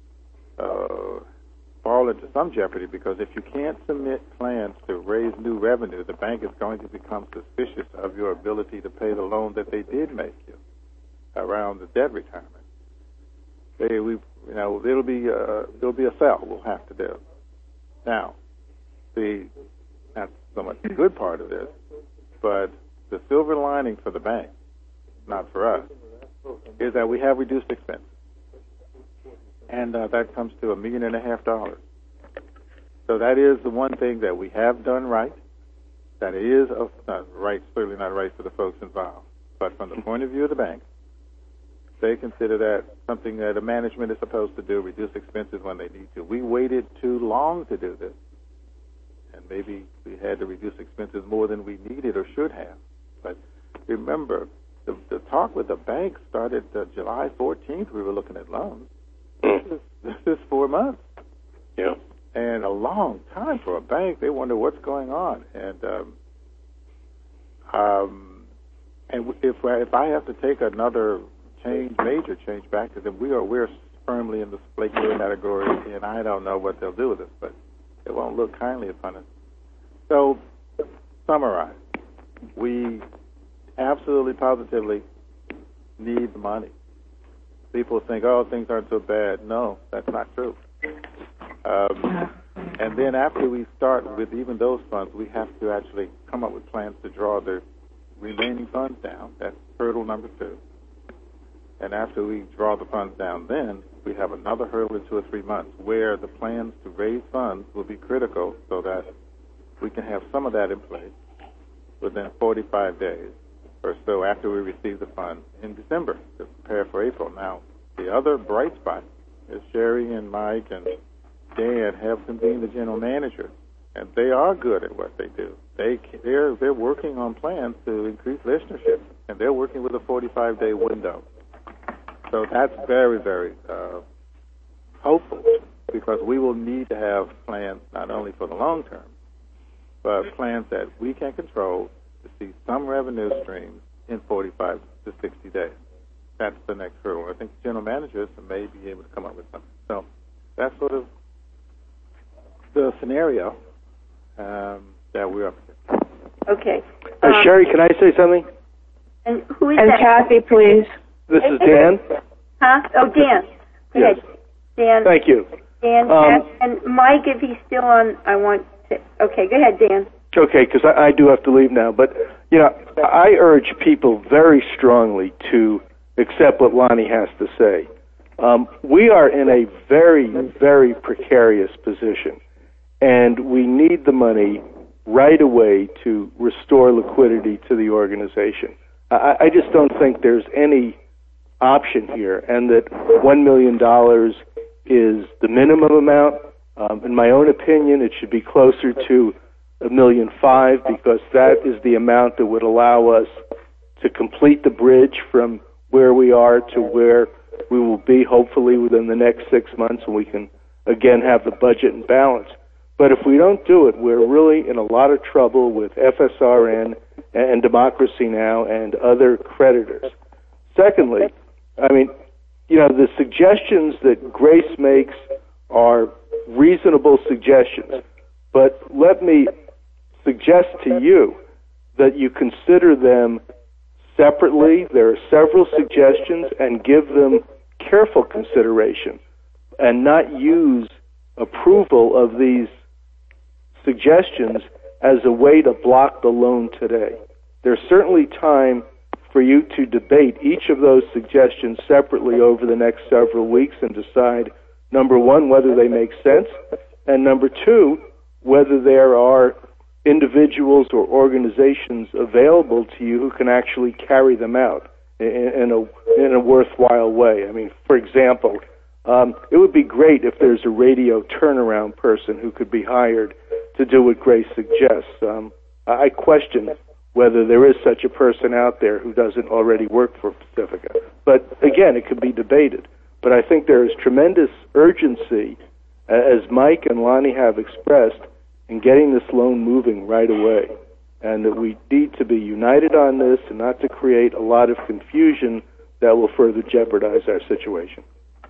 uh, fall into some jeopardy, because if you can't submit plans to raise new revenue, the bank is going to become suspicious of your ability to pay the loan that they did make you around the debt retirement. They, we, you know, it'll be uh, it'll be a sell we'll have to do. Now, the not so much the good part of this, but the silver lining for the bank, not for us, is that we have reduced expenses, and uh, that comes to a million and a half dollars. So that is the one thing that we have done right. That is of, not right, certainly not right for the folks involved, but from the point of view of the bank, they consider that something that a management is supposed to do, reduce expenses when they need to. We waited too long to do this, and maybe we had to reduce expenses more than we needed or should have. But remember, the, the talk with the bank started uh, July fourteenth. We were looking at loans. This is, this is four months. Yeah. And a long time for a bank. They wonder what's going on. And um, um, and if if I have to take another change, major change back to them, we are we're firmly in the flaky category, and I don't know what they'll do with us, but it won't look kindly upon us. So, summarize, we absolutely positively need the money. People think, oh, things aren't so bad. No, that's not true. Um, and then after we start with even those funds, we have to actually come up with plans to draw the remaining funds down. That's hurdle number two. And after we draw the funds down, then we have another hurdle in two or three months where the plans to raise funds will be critical, so that we can have some of that in place within forty-five days or so after we receive the funds in December to prepare for April. Now, the other bright spot is Sherry and Mike and Dan have convened the general managers, and they are good at what they do. They they're they're working on plans to increase listenership, and they're working with a forty-five day window. So that's very, very uh, hopeful, because we will need to have plans not only for the long term, but plans that we can control to see some revenue streams in forty-five to sixty days. that's the next hurdle. I think the general managers may be able to come up with something. So that's sort of the scenario um, that we're up against. Okay. Uh, Um, Sherry, can I say something? And who is And that? Kathy, please. This is Dan. Huh? Oh, Dan. Go Yes. ahead. Dan. Thank you. Dan. Um, Kathy, and Mike, if he's still on, I want to. Okay, go ahead, Dan. Okay, because I, I do have to leave now. But, you know, I urge people very strongly to accept what Lonnie has to say. Um, we are in a very, very precarious position, and we need the money right away to restore liquidity to the organization. I, I just don't think there's any option here, and that one million dollars is the minimum amount. Um, in my own opinion, it should be closer to a million five, because that is the amount that would allow us to complete the bridge from where we are to where we will be, hopefully within the next six months, and we can again have the budget in balance. But if we don't do it, we're really in a lot of trouble with F S R N and Democracy Now! And other creditors. Secondly, I mean, you know, the suggestions that Grace makes are reasonable suggestions, but let me suggest to you that you consider them separately. There are several suggestions, and give them careful consideration, and not use approval of these suggestions as a way to block the loan today. There's certainly time for you to debate each of those suggestions separately over the next several weeks and decide, number one, whether they make sense, and number two, whether there are individuals or organizations available to you who can actually carry them out in, in a in a worthwhile way. I mean, for example, um, it would be great if there's a radio turnaround person who could be hired to do what Grace suggests. Um, I question whether there is such a person out there who doesn't already work for Pacifica. But again, it could be debated. But I think there is tremendous urgency, as Mike and Lonnie have expressed, in getting this loan moving right away, and that we need to be united on this and not to create a lot of confusion that will further jeopardize our situation.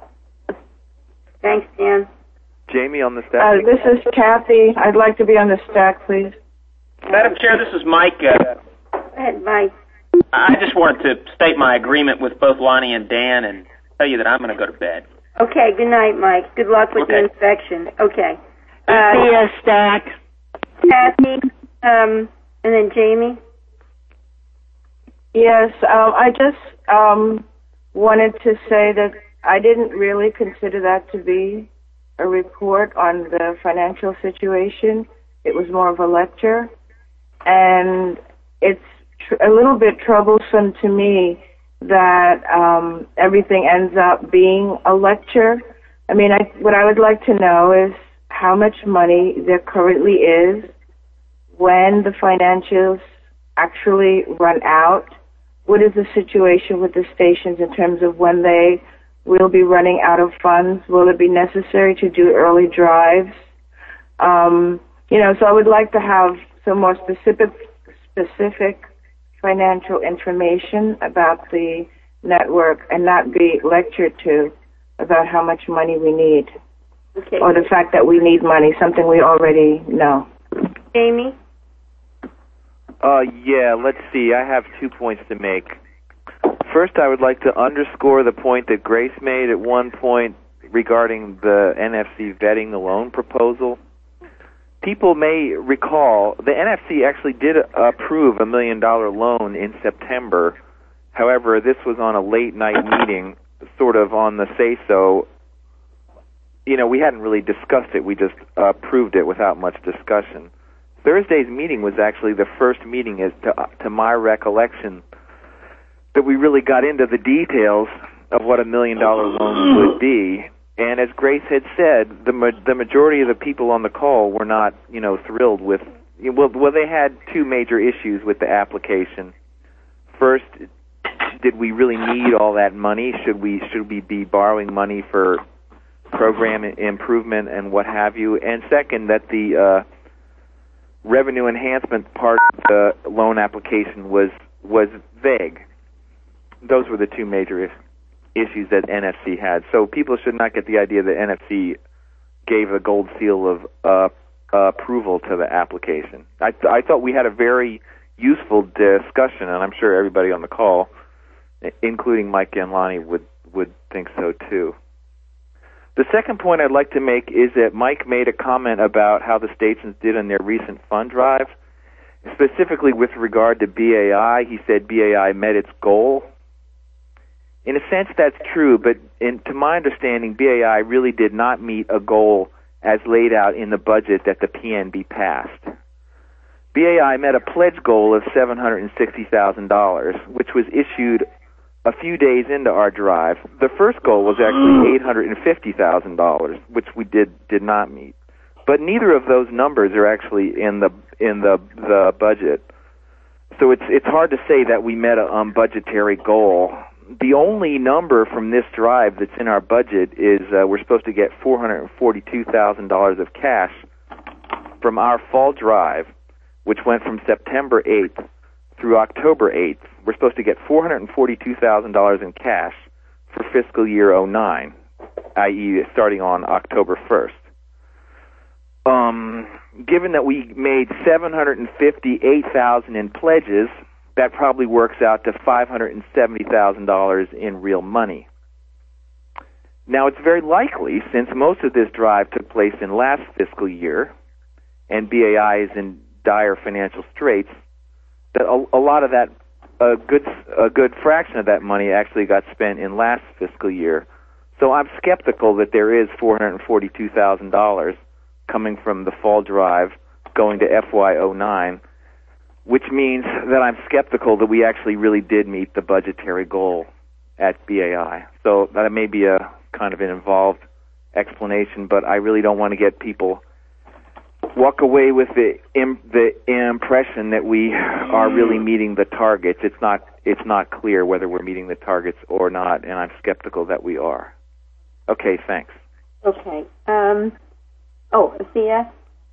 Thanks, Dan. Jamie on the stack. Uh, this is Kathy. I'd like to be on the stack, please. Madam Chair, this is Mike. Uh, Go ahead, Mike. I just wanted to state my agreement with both Lonnie and Dan and tell you that I'm going to go to bed. Okay, good night, Mike. Good luck with Okay. the inspection. Okay. See ya, Stack. Kathy, um, and then Jamie. Yes, um, I just um, wanted to say that I didn't really consider that to be a report on the financial situation. It was more of a lecture, and it's tr- a little bit troublesome to me that um, everything ends up being a lecture. I mean, I, what I would like to know is how much money there currently is, when the financials actually run out, what is the situation with the stations in terms of when they will be running out of funds, will it be necessary to do early drives? Um, you know, so I would like to have some more specific, specific financial information about the network and not be lectured to about how much money we need. Okay. Or the fact that we need money, something we already know. Jamie? Uh, yeah, let's see. I have two points to make. First, I would like to underscore the point that Grace made at one point regarding the N F C vetting the loan proposal. People may recall the N F C actually did approve a million dollar loan in September. However, this was on a late night meeting, sort of on the say-so. You know, we hadn't really discussed it. We just uh, approved it without much discussion. Thursday's meeting was actually the first meeting, as to, uh, to my recollection, that we really got into the details of what a million-dollar loan would be. And as Grace had said, the ma- the majority of the people on the call were not, you know, thrilled with. Well, well, they had two major issues with the application. First, did we really need all that money? Should we should we be borrowing money for program improvement and what have you? And second, that the uh, revenue enhancement part of the loan application was was vague. those were the two major is- issues that N F C had. So people should not get the idea that N F C gave a gold seal of uh, uh, approval to the application. I, th- I thought we had a very useful discussion, and I'm sure everybody on the call, including Mike and Lonnie, would, would think so too. The second point I'd like to make is that Mike made a comment about how the stations did in their recent fund drive. Specifically with regard to B A I, he said B A I met its goal. In a sense, that's true, but in, to my understanding, B A I really did not meet a goal as laid out in the budget that the P N B passed. B A I met a pledge goal of seven hundred sixty thousand dollars, which was issued a few days into our drive. The first goal was actually eight hundred fifty thousand dollars, which we did did not meet. But neither of those numbers are actually in the in the the budget, so it's it's hard to say that we met a um, budgetary goal. The only number from this drive that's in our budget is uh, we're supposed to get four hundred forty-two thousand dollars of cash from our fall drive, which went from September eighth through October eighth. We're supposed to get four hundred forty-two thousand dollars in cash for fiscal year oh nine, that is starting on October first. Um, given that we made seven hundred fifty-eight thousand dollars in pledges, that probably works out to five hundred seventy thousand dollars in real money. Now, it's very likely, since most of this drive took place in last fiscal year, and B A I is in dire financial straits, that a, a lot of that, a good, a good fraction of that money actually got spent in last fiscal year. So I'm skeptical that there is four hundred forty-two thousand dollars coming from the fall drive going to F Y oh nine, which means that I'm skeptical that we actually really did meet the budgetary goal at B A I. So that may be a kind of an involved explanation, but I really don't want to get people walk away with the im- the impression that we are really meeting the targets. It's not it's not clear whether we're meeting the targets or not, and I'm skeptical that we are. Okay, thanks. Okay. Um, oh, Thea?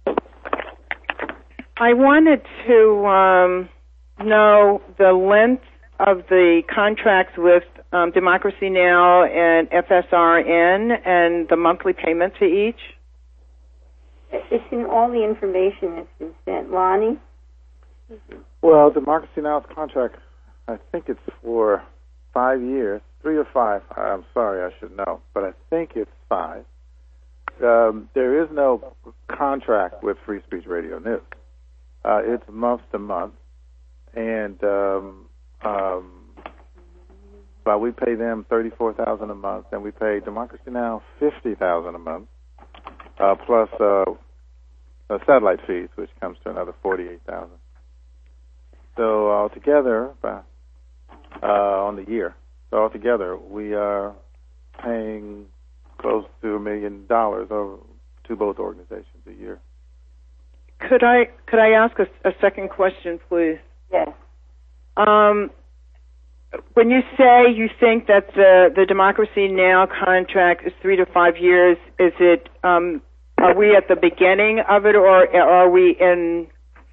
I wanted to um, know the length of the contracts with um, Democracy Now! And F S R N and the monthly payment to each. It's in all the information that's been sent. Lonnie? Well, Democracy Now!'s contract, I think it's for five years, three or five. I'm sorry, I should know, but I think it's five. Um, there is no contract with Free Speech Radio News. Uh, it's month to month, and um, um, but we pay them thirty-four thousand dollars a month, and we pay Democracy Now! fifty thousand dollars a month, uh, plus uh, uh, satellite fees, which comes to another forty-eight thousand dollars. So altogether, uh, on the year, so altogether we are paying close to a million dollars over to both organizations a year. Could I could I ask a, a second question, please? Yes. Um, when you say you think that the the Democracy Now! Contract is three to five years, is it? Um, are we at the beginning of it, or are we in?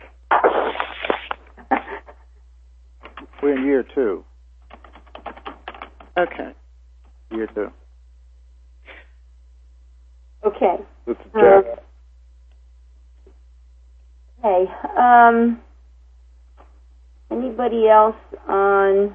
We're in year two. Okay. Year two. Okay. This is Jack. Uh, Okay. Um, anybody else on?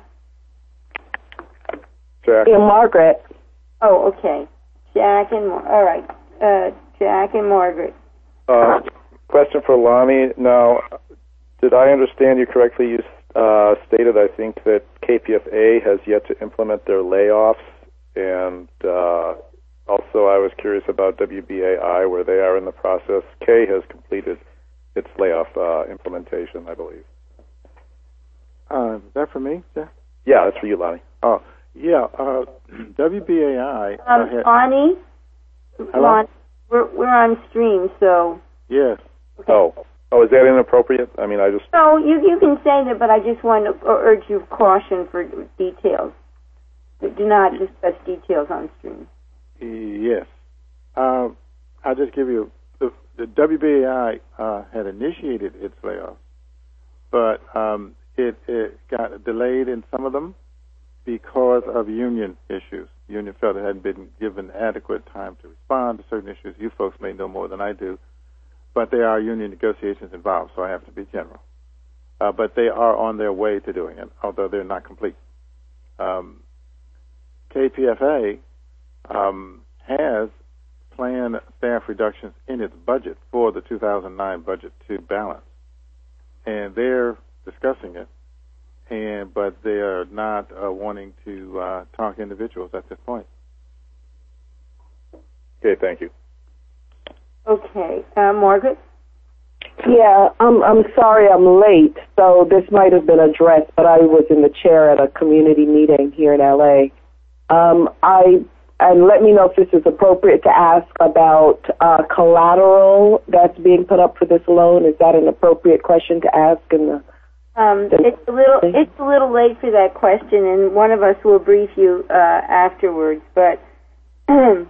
Jack. Yeah, Margaret. Oh, okay. Jack and Mar- all right. Uh, Jack and Margaret. Uh, question for Lonnie. Now, did I understand you correctly? You uh, stated, I think, that K P F A has yet to implement their layoffs, and uh, also I was curious about W B A I, where they are in the process. K has completed its layoff uh, implementation, I believe. Uh, is that for me, Jeff? Yeah, that's for you, Lonnie. Oh, yeah. Uh, W B A I. Um, uh, had, Lonnie. Hello? Lon, we're we're on stream, so. Yes. Okay. Oh, oh, is that inappropriate? I mean, I just. No, you you can say that, but I just want to urge you caution for details. Do not discuss details on stream. Yes. Uh, I'll just give you. The, the W B A I uh, had initiated its layoff, but um, it, it got delayed in some of them, because of union issues. The union felt it hadn't been given adequate time to respond to certain issues. You folks may know more than I do, but there are union negotiations involved, so I have to be general. Uh, but they are on their way to doing it, although they're not complete. Um, K P F A um, has planned staff reductions in its budget for the two thousand nine budget to balance, and they're discussing it. And but they are not uh, wanting to uh, talk individuals at this point. Okay, thank you. Okay, uh, Margaret? Yeah, I'm I'm sorry I'm late, so this might have been addressed, but I was in the chair at a community meeting here in L A. Um, I and let me know if this is appropriate to ask about uh, collateral that's being put up for this loan. Is that an appropriate question to ask in the? Um, it's a little it's a little late for that question, and one of us will brief you uh, afterwards. But that,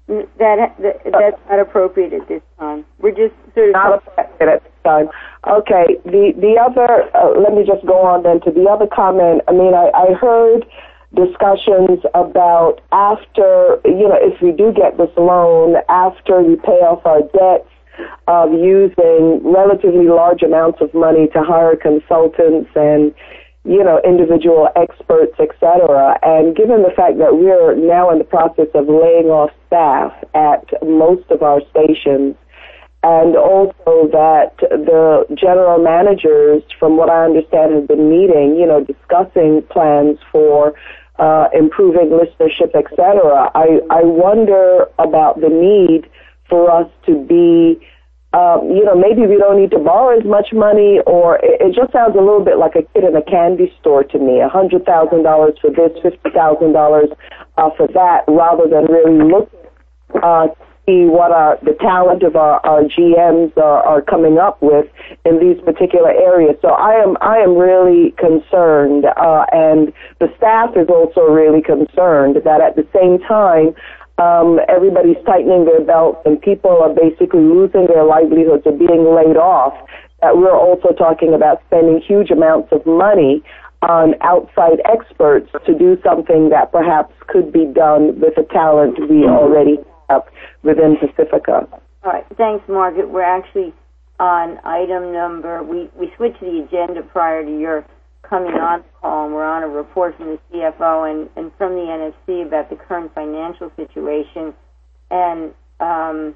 that that's not appropriate at this time. We're just sort of not appropriate at this time. Okay. The the other uh, let me just go on then to the other comment. I mean, I, I heard discussions about after you know if we do get this loan, after we pay off our debts, of using relatively large amounts of money to hire consultants and, you know, individual experts, et cetera. And given the fact that we're now in the process of laying off staff at most of our stations, and also that the general managers, from what I understand, have been meeting, you know, discussing plans for uh, improving listenership, et cetera, I, I wonder about the need for us to be, um, you know, maybe we don't need to borrow as much money, or it, it just sounds a little bit like a kid in a candy store to me, one hundred thousand dollars for this, fifty thousand dollars uh, for that, rather than really looking uh, to see what our, the talent of our, our G Ms are, are coming up with in these particular areas. So I am, I am really concerned, uh, and the staff is also really concerned that at the same time, Um, everybody's tightening their belts and people are basically losing their livelihoods or being laid off, that we're also talking about spending huge amounts of money on outside experts to do something that perhaps could be done with the talent we already have within Pacifica. All right. Thanks, Margaret. We're actually on item number, we, we switched the agenda prior to your coming on the call, and we're on a report from the C F O and, and from the N F C about the current financial situation. And um,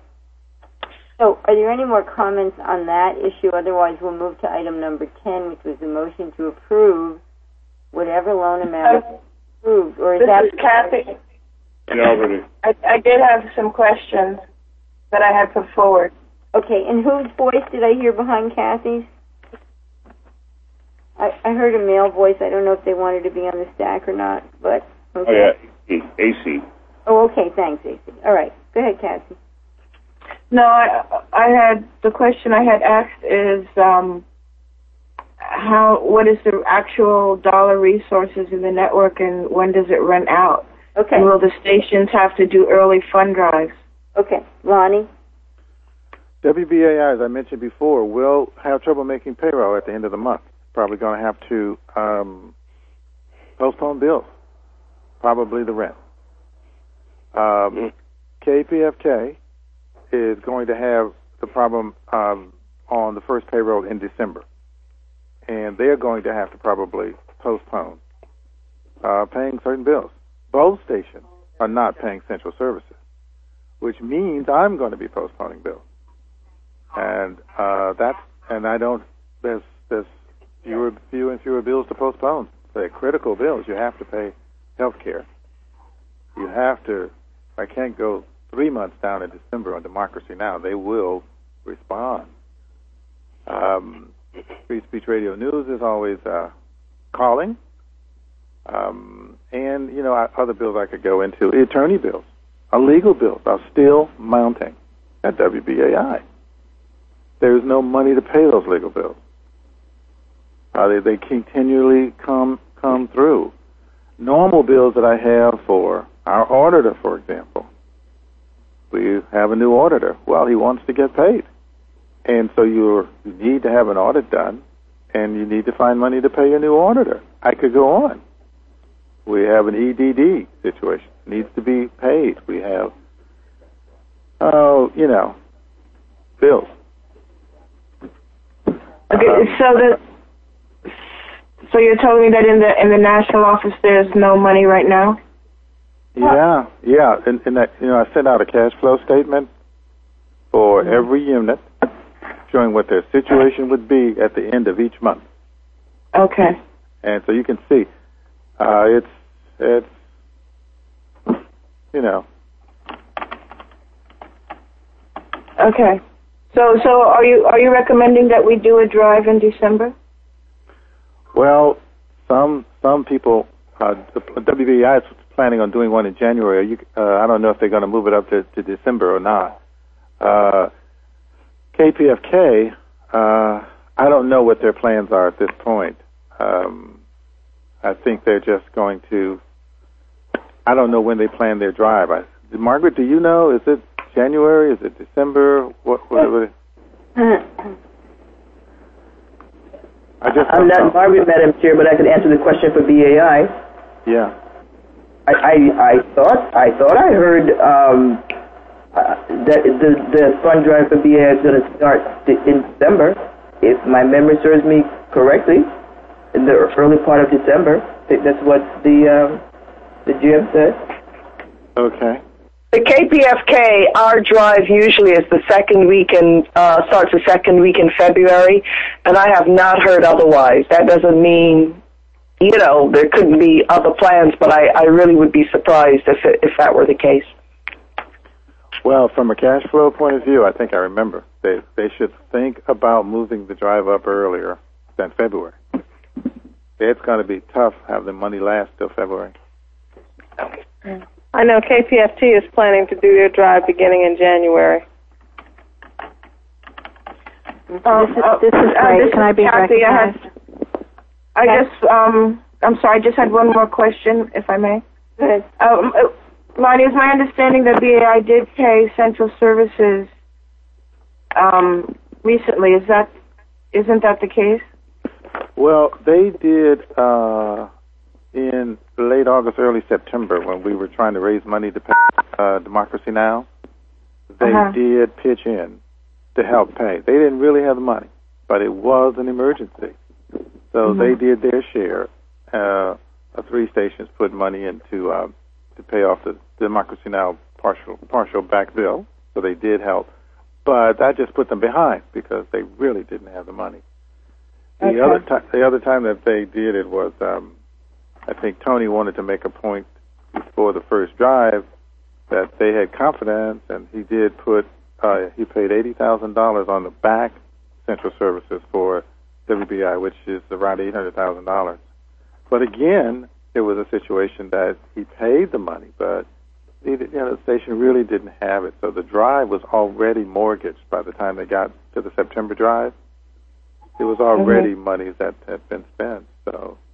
so are there any more comments on that issue? Otherwise, we'll move to item number ten, which was the motion to approve whatever loan amount is approved. Or is this that is Kathy. Yeah, I, I did have some questions that I had put forward. Okay, and whose voice did I hear behind Kathy's? I, I heard a male voice. I don't know if they wanted to be on the stack or not, but okay. Oh, yeah, A C. Oh, okay, thanks, A C. All right, go ahead, Kathy. No, I, I had, the question I had asked is, um, how, what is the actual dollar resources in the network and when does it run out? Okay. And will the stations have to do early fund drives? Okay, Lonnie? W B A I, as I mentioned before, will have trouble making payroll at the end of the month. Probably going to have to um, postpone bills, probably the rent. Um, K P F K is going to have the problem um, on the first payroll in December, and they're going to have to probably postpone uh, paying certain bills. Both stations are not paying central services, which means I'm going to be postponing bills, and uh, that's and I don't. There's there's Fewer, fewer and fewer bills to postpone. They're critical bills. You have to pay health care. You have to, I can't go three months down in December on Democracy Now! They will respond. Um, Free Speech Radio News is always uh, calling. Um, and, you know, other bills I could go into. Attorney bills, our legal bills are still mounting at W B A I. There's no money to pay those legal bills. Uh, they, they continually come come through. Normal bills that I have for our auditor, for example, we have a new auditor. Well, he wants to get paid. And so you're, you need to have an audit done, and you need to find money to pay your new auditor. I could go on. We have an E D D situation. It needs to be paid. We have, oh, you know, bills. Okay, Um, so the so you're telling me that in the in the national office there's no money right now? Yeah, yeah. And, and that, you know, I sent out a cash flow statement for every unit, showing what their situation would be at the end of each month. Okay. And so you can see, uh, it's it's you know. Okay. So so are you are you recommending that we do a drive in December? Well, some some people, uh, the W B I is planning on doing one in January. You, uh, I don't know if they're going to move it up to, to December or not. Uh, K P F K, uh, I don't know what their plans are at this point. Um, I think they're just going to. I don't know when they plan their drive. I, Margaret, do you know? Is it January? Is it December? What? what, what I just I'm not Margaret, Madam Chair, but I could answer the question for B A I. Yeah. I, I, I thought I thought I heard um, uh, that the the fund drive for B A I is going to start in December. If my memory serves me correctly, in the early part of December. I think that's what the um, the G M said. Okay. The K P F K, our drive usually is the second week in, uh, starts the second week in February, and I have not heard otherwise. That doesn't mean, you know, there couldn't be other plans, but I, I really would be surprised if it, if that were the case. Well, from a cash flow point of view, I think I remember. They they should think about moving the drive up earlier than February. It's going to be tough having the money last till February. I know K P F T is planning to do their drive beginning in January. Um, this is, uh, this is uh, great. this Can I is be Kathy. I recognized? had, I Yes. just, um, I'm sorry, I just had one more question, if I may. Go ahead. Um, uh, Lonnie, is my understanding that B A I did pay Central Services um, recently? Is that, isn't that the case? Well, they did uh, in late August, early September, when we were trying to raise money to pay uh, Democracy Now! They Uh-huh. did pitch in to help pay. They didn't really have the money, but it was an emergency. So Mhm. they did their share. Uh, uh, three stations put money in to, uh, to pay off the Democracy Now! partial partial back bill. So they did help. But that just put them behind because they really didn't have the money. The Okay. other time, the other time that they did it was, um, I think Tony wanted to make a point before the first drive that they had confidence, and he did put, uh, he paid eighty thousand dollars on the back Central Services for W B I, which is around eight hundred thousand dollars. But again, it was a situation that he paid the money, but he, you know, the station really didn't have it. So the drive was already mortgaged by the time they got to the September drive. It was already Mhm. money that had been spent. So